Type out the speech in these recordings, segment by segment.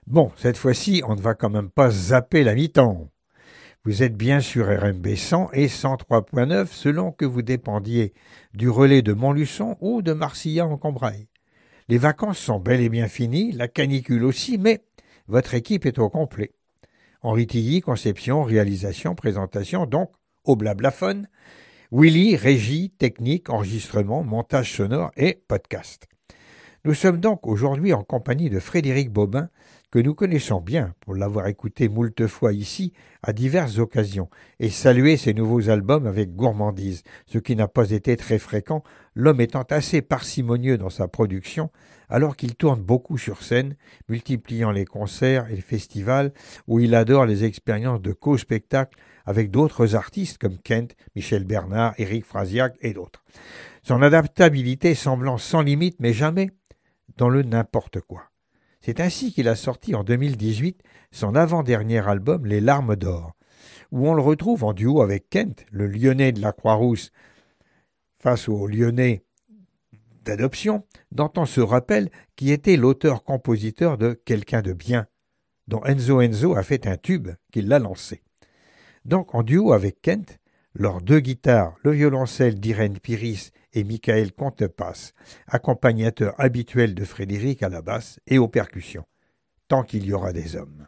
Bon, cette fois-ci, on ne va quand même pas zapper la mi-temps. Vous êtes bien sur RMB 100 et 103.9 selon que vous dépendiez du relais de Montluçon ou de Marcillat en Combraille. Les vacances sont bel et bien finies, la canicule aussi, mais votre équipe est au complet. Henri Tilly, conception, réalisation, présentation, donc au blablaphone. Willy, régie, technique, enregistrement, montage sonore et podcast. Nous sommes donc aujourd'hui en compagnie de Frédéric Bobin, que nous connaissons bien pour l'avoir écouté moult fois ici à diverses occasions et saluer ses nouveaux albums avec gourmandise, ce qui n'a pas été très fréquent, l'homme étant assez parcimonieux dans sa production alors qu'il tourne beaucoup sur scène, multipliant les concerts et les festivals où il adore les expériences de co-spectacle avec d'autres artistes comme Kent, Michel Bernard, Éric Frasiac et d'autres. Son adaptabilité semblant sans limite mais jamais dans le n'importe quoi. C'est ainsi qu'il a sorti en 2018 son avant-dernier album Les Larmes d'Or, où on le retrouve en duo avec Kent, le Lyonnais de la Croix-Rousse, face au Lyonnais d'adoption, dont on se rappelle qui était l'auteur-compositeur de Quelqu'un de bien, dont Enzo a fait un tube qui l'a lancé. Donc en duo avec Kent, leurs deux guitares, le violoncelle d'Irène Piris et Michael Contepasse, accompagnateur habituel de Frédéric à la basse et aux percussions, tant qu'il y aura des hommes.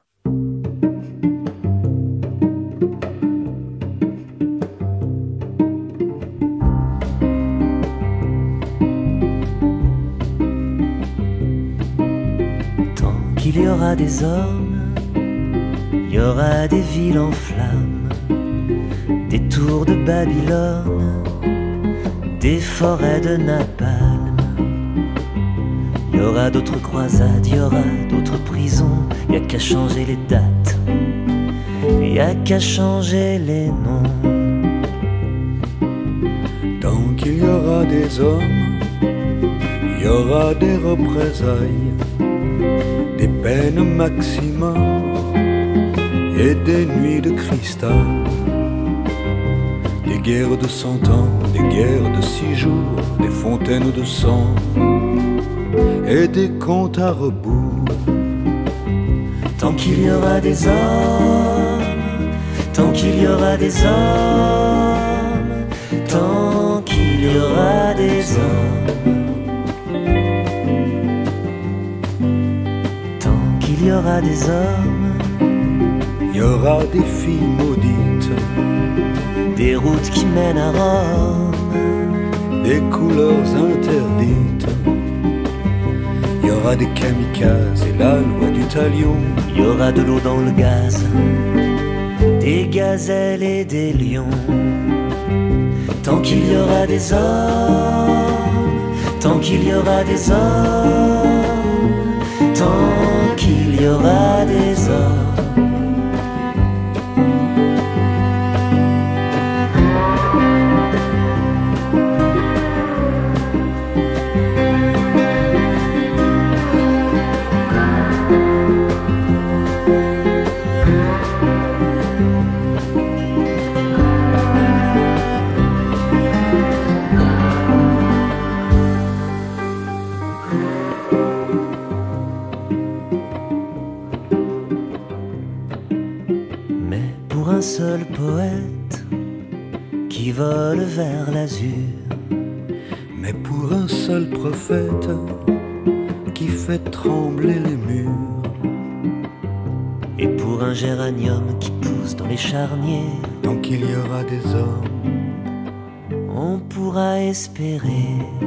Tant qu'il y aura des hommes, il y aura des villes en flammes, des tours de Babylone, des forêts de napalm. Il y aura d'autres croisades, il y aura d'autres prisons. Il n'y a qu'à changer les dates, il n'y a qu'à changer les noms. Tant qu'il y aura des hommes, il y aura des représailles, des peines maximum et des nuits de cristal. Des guerres de 100 ans, des guerres de 6 jours, des fontaines de sang et des comptes à rebours. Tant qu'il y aura des hommes, tant qu'il y aura des hommes, tant qu'il y aura des hommes, tant qu'il y aura des hommes, il y aura des filles maudites, des routes qui mènent à Rome, des couleurs interdites. Il y aura des kamikazes et la loi du talion. Il y aura de l'eau dans le gaz, des gazelles et des lions. Tant qu'il y aura des hommes, tant qu'il y aura des hommes, tant qu'il y aura des hommes. Seul poète qui vole vers l'azur, mais pour un seul prophète qui fait trembler les murs, et pour un géranium qui pousse dans les charniers, tant qu'il y aura des hommes, on pourra espérer.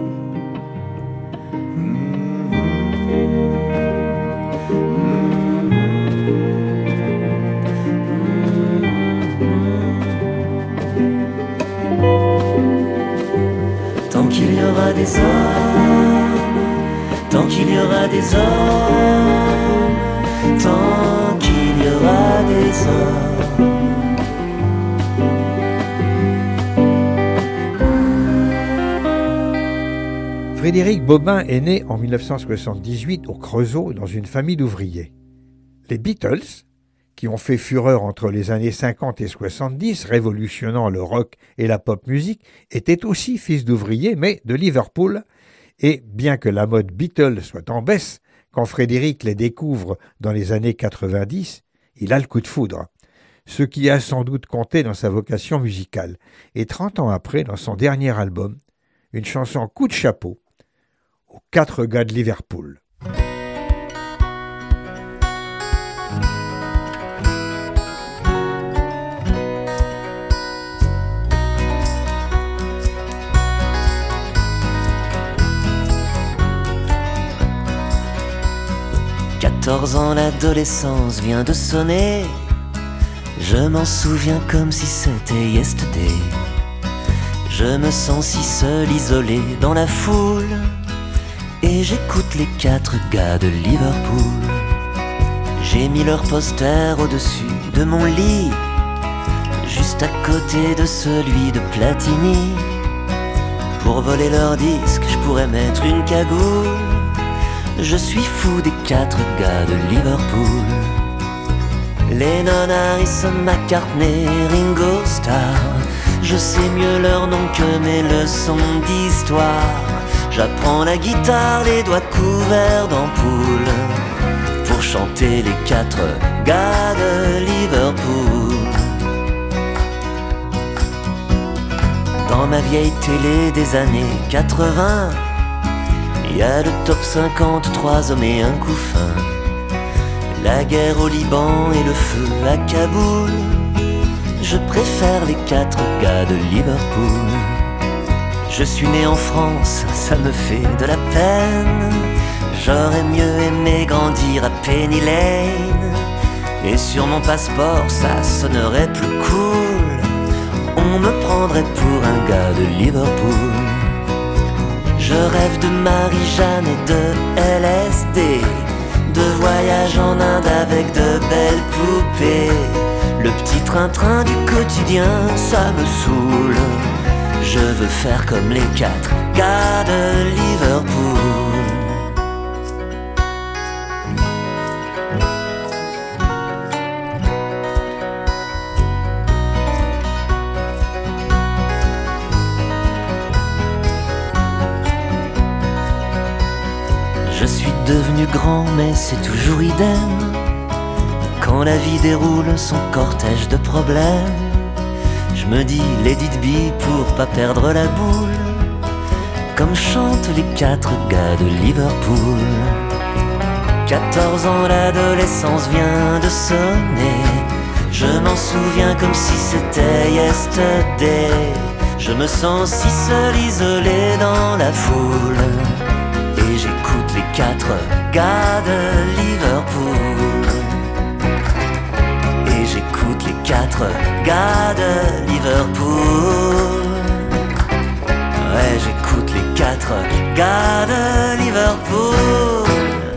Tant qu'il y aura des hommes, tant qu'il y aura des hommes, tant qu'il y aura des hommes. Frédéric Bobin est né en 1978 au Creusot dans une famille d'ouvriers. Les Beatles, qui ont fait fureur entre les années 50 et 70, révolutionnant le rock et la pop musique, étaient aussi fils d'ouvriers, mais de Liverpool, et bien que la mode Beatles soit en baisse, Quand Frédéric les découvre dans les années 90, il a le coup de foudre, ce qui a sans doute compté dans sa vocation musicale. Et 30 ans après, dans son dernier album, une chanson coup de chapeau aux 4 gars de Liverpool. « 14 ans, l'adolescence vient de sonner. Je m'en souviens comme si c'était yesterday. Je me sens si seul, isolé dans la foule. Et j'écoute les 4 gars de Liverpool. J'ai mis leur poster au-dessus de mon lit, juste à côté de celui de Platini. Pour voler leur disque, je pourrais mettre une cagoule. Je suis fou des 4 gars de Liverpool. Lennon, Harrison, McCartney, Ringo Starr. Je sais mieux leur nom que mes leçons d'histoire. J'apprends la guitare, les doigts couverts d'ampoules, pour chanter les 4 gars de Liverpool. Dans ma vieille télé des années 80, il y a le top 50, 3 hommes et un couffin. La guerre au Liban et le feu à Kaboul. Je préfère les 4 gars de Liverpool. Je suis né en France, ça me fait de la peine. J'aurais mieux aimé grandir à Penny Lane. Et sur mon passeport, ça sonnerait plus cool. On me prendrait pour un gars de Liverpool. Je rêve de Marie-Jeanne et de LSD, de voyage en Inde avec de belles poupées. Le petit train-train du quotidien, ça me saoule. Je veux faire comme les 4 gars de Liverpool. Je suis devenu grand mais c'est toujours idem. Quand la vie déroule son cortège de problèmes, je me dis let it be pour pas perdre la boule, comme chantent les 4 gars de Liverpool. 14 ans, l'adolescence vient de sonner. Je m'en souviens comme si c'était yesterday. Je me sens si seul, isolé dans la foule. Et j'écoute les 4 gars de Liverpool. Et j'écoute les 4 gars de Liverpool. Ouais, j'écoute les 4 gars de Liverpool.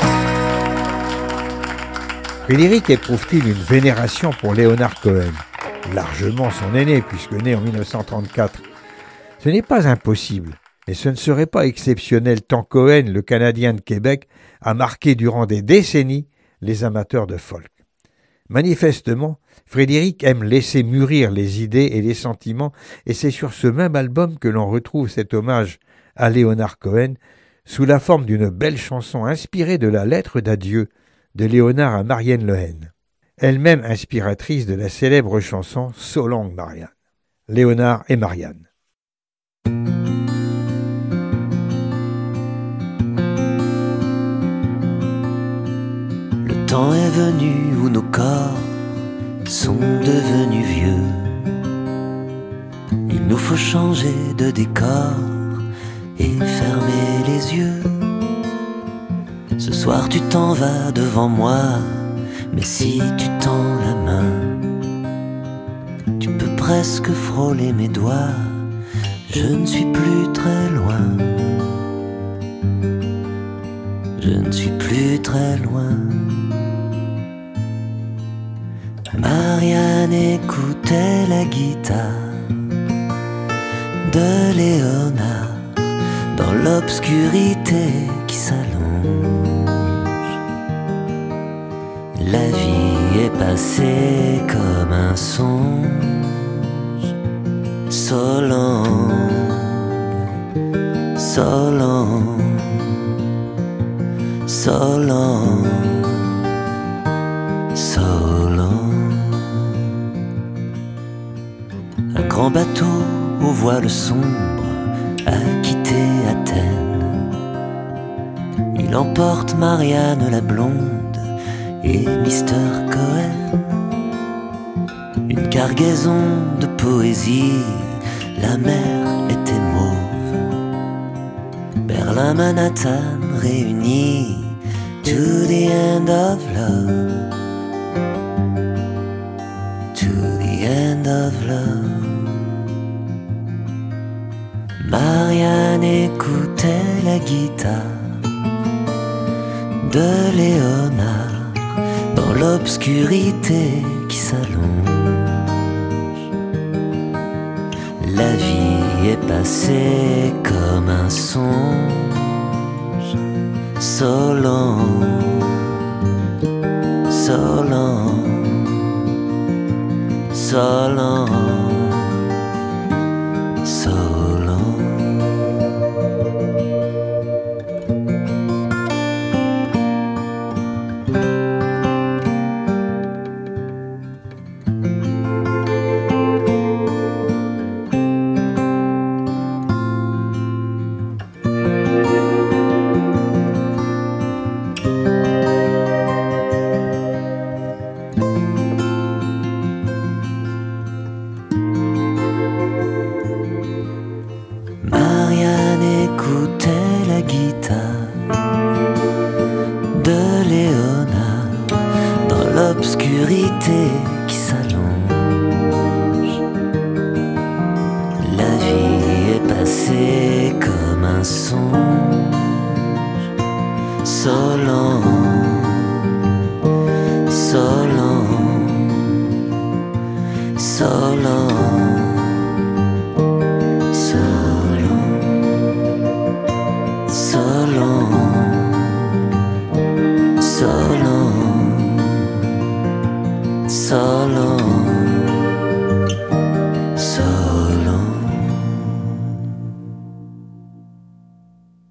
Frédéric éprouve-t-il une vénération pour Leonard Cohen, largement son aîné puisque né en 1934? Ce n'est pas impossible, mais ce ne serait pas exceptionnel tant Cohen, le Canadien de Québec, a marqué durant des décennies les amateurs de folk. Manifestement, Frédéric aime laisser mûrir les idées et les sentiments, et c'est sur ce même album que l'on retrouve cet hommage à Leonard Cohen sous la forme d'une belle chanson inspirée de la lettre d'adieu de Léonard à Marianne Lehen, elle-même inspiratrice de la célèbre chanson So Long Marianne. Léonard et Marianne. Le temps est venu où nos corps sont devenus vieux. Il nous faut changer de décor et fermer les yeux. Ce soir tu t'en vas devant moi, mais si tu tends la main, tu peux presque frôler mes doigts. Je ne suis plus très loin. Je ne suis plus très loin. Marianne écoutait la guitare de Léonard dans l'obscurité qui s'allonge. La vie est passée comme un songe, so long, so long, so long, so long. Un grand bateau aux voiles sombres a quitté Athènes. Il emporte Marianne la blonde et Mr. Cohen. Une cargaison de poésie, la mer était mauve. Berlin, Manhattan réunis, to the end of love, to the end of love. Marianne écoutait la guitare de Léonard dans l'obscurité qui s'allonge. La vie est passée comme un songe, so long, so long, so long, so long. L'obscurité qui s'allonge. La vie est passée comme un songe, so long, so long, so long.